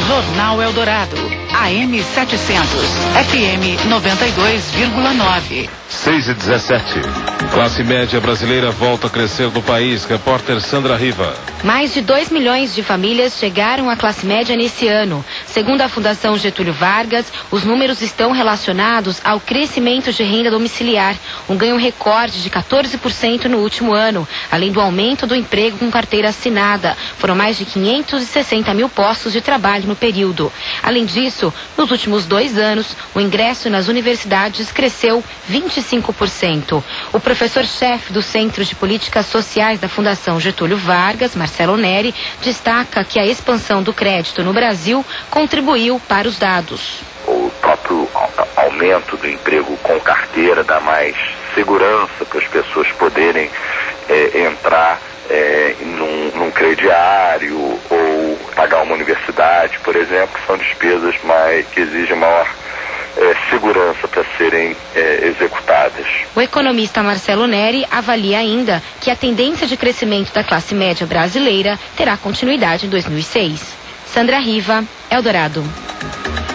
Jornal Eldorado, AM 700, FM 92,9. 6h17. Classe média brasileira volta a crescer no país. Repórter Sandra Riva. Mais de 2 milhões de famílias chegaram à classe média nesse ano. Segundo a Fundação Getúlio Vargas, os números estão relacionados ao crescimento de renda domiciliar, um ganho recorde de 14% no último ano, além do aumento do emprego com carteira assinada. Foram mais de 560 mil postos de trabalho no período. Além disso, nos últimos 2 anos, o ingresso nas universidades cresceu 25%. O professor-chefe do Centro de Políticas Sociais da Fundação Getúlio Vargas, Marcelo Neri, destaca que a expansão do crédito no Brasil contribuiu para os dados. O próprio aumento do emprego com carteira dá mais segurança para as pessoas poderem entrar num crediário ou pagar uma universidade, por exemplo, que são despesas que exigem maior segurança para serem executadas. O economista Marcelo Neri avalia ainda que a tendência de crescimento da classe média brasileira terá continuidade em 2006. Sandra Riva, Eldorado.